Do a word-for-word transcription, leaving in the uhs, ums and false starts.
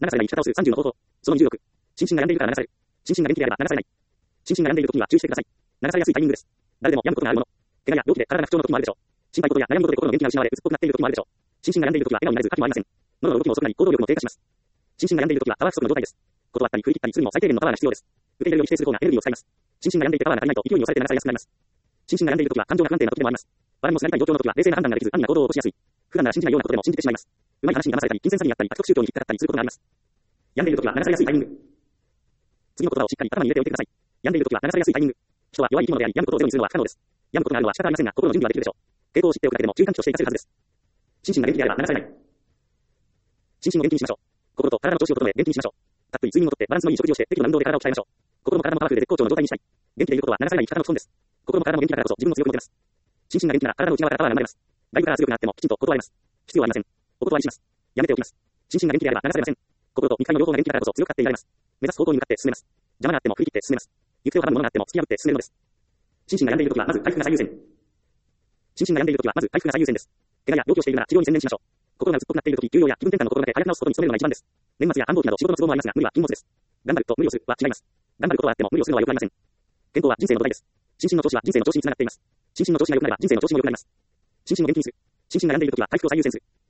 流されない生き方をするさんじゅうの方法。そのにじゅうろく。心身が病んでいるから流される。心身が病んでいれば流されない。心身が病んでいる時には注意してください。流されやすいタイミングです。誰でも病むことがあるもの。怪我や病気で体が不調の時もあるでしょう。心配事や悩むことで心の元気が失われ、鬱っぽくなっている時もあるでしょう。心身が病んでいる時は笑顔になれず、価値もありません。喉の動きも遅くなり、行動力も低下します。心身が病んでいる時はパワー不足の状態です。断ったり振り切ったりするにも最低限のパワーが必要です。受け入れるより否定する方がエネルギーを使います。心身が病んでいてパワーが足りないと勢いに押されて流されやすくなります。心身が病んでいる時は感情が不安定な時でもあります。バランスのなりたい状況の時は冷静な判断ができず、安易な行動を起こしやすい。普段なら信じないようなことでも信じてしまいます。うまい話に騙されたり、金銭詐欺にあったり、悪徳宗教に引っかかったりすることがあります。病んでいる時は流されやすいタイミング。次の言葉をしっかり頭に入れておいてください。病んでいる時は流されやすいタイミング。人は弱い生き物であり、病むことをゼロにするのは不可能です。病むことがあるのは仕方ありませんが、心の準備はできるでしょう。傾向を知っておくだけでも注意喚起として活かせるはずです。心身が元気であれば流されない。心身を元気にしましょう。心と体の調子を整え元気にしましょう。たっぷり睡眠をとってバランスのいい食事をして適度な運動で体を鍛えましょう。心も体もパワフルで絶好調の状態にしたい。元気でいることは流されない生き方の基本です。心も体も元気だからこそ自分も強く持てます。心身が元気なら体の内側からパワーが生まれます。外部から強くなってもきちんと断れます。必要はありません。お断りします。やめておきます。心身が元気であれば流されません。心と肉体の両方が元気だからこそ強く勝っていられます。目指す方向に向かって進めます。邪魔があっても振り切って進めます。行く手を阻むものがあっても突き破って進めるのです。心身が病んでいるときはまず回復が最優先。心身が病んでいるときはまず回復が最優先です。怪我や病気をしているなら治療に専念しましょう。心が鬱っぽくなっているとき、休養や気分転換の心がけ早く治すことに努めるのが一番です。年末や繁忙期など仕事の都合もありますが、無理は禁物です。頑張ると無理をするは違います。頑張ることはあっても無理をするのは良くありません。健康は人生の土台です。心身の調子は人生の調子につながっています。心身の調子が良くなれば人生の調子も良くなります。心身を元気にする。心身が病んでいるときは回復を最優先する。